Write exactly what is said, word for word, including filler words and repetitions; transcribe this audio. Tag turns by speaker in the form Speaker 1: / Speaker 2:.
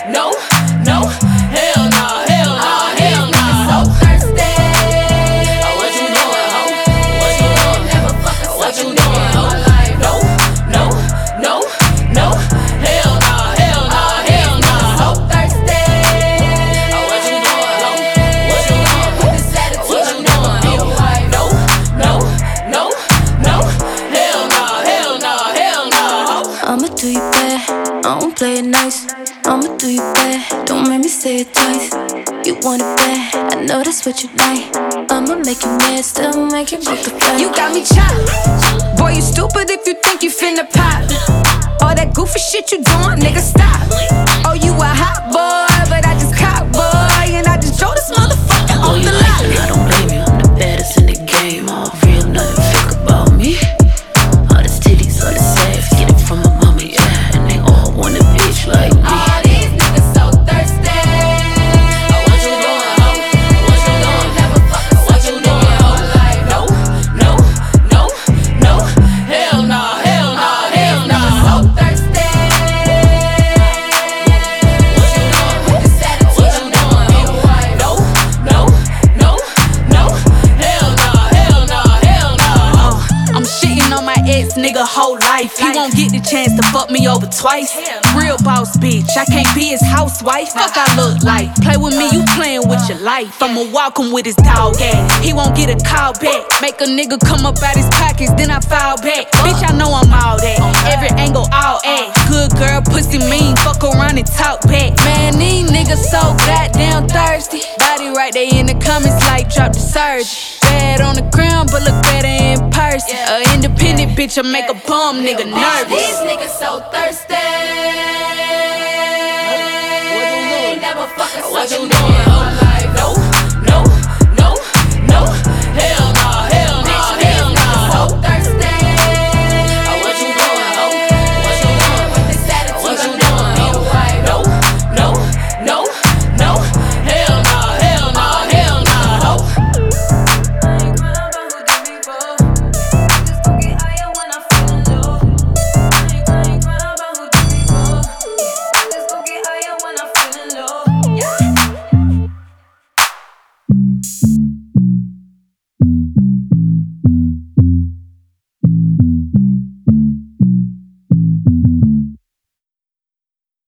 Speaker 1: no, no, hell no, hell no, hell no. So thirsty. Oh, what you doing, ho? What you doing? What you doing, ho? No, no, no, no, hell no, hell no, hell no. So thirsty. Oh, what you doing, ho? What you doing? What you doing, ho? No, no, no, no, hell no, hell no, hell no.
Speaker 2: I'ma do you bad, I don't play it nice. I'ma do you bad, don't make me say it twice. You want it bad, I know that's what you like. I'ma make you mad, still make you break the flag.
Speaker 3: You got me chopped. Boy, you stupid if you think you finna pop. All that goofy shit you doing, nigga, stop. Oh, you a hot boy, but I just caught boy, and I just drove this motherfucker off the lot.
Speaker 2: I don't blame you, I'm the baddest in the game. All real, nothing fake about me. All the titties, all the sass, get it from my mama, yeah. And they all want a bitch like me.
Speaker 1: All these niggas so thirsty. Oh, what you doing, ho? What you doing? Never fuck us. What you doing, ho? No, no, no, no, hell no, hell no, hell no. So thirsty. What you doing? What you doing, ho? No, no, no, no, hell no, hell no, hell no.
Speaker 3: I'm shitting on my ex nigga whole life. He won't get the chance to fuck me over twice. Real boss bitch, I can't be his housewife. Fuck I look like. Play with me, you playing with your life. I'ma walk him with his dog ass. He won't get a call back. Make a nigga come up out his pockets, then I fall back. Bitch, I know I'm all that. Every angle, all act. Good girl, pussy mean. Fuck around and talk back. Man, these niggas so goddamn thirsty. Body right there in the comments like drop the surge. Bad on the ground, but look better in person. A independent bitch, I make a bum nigga nervous.
Speaker 1: These niggas so thirsty.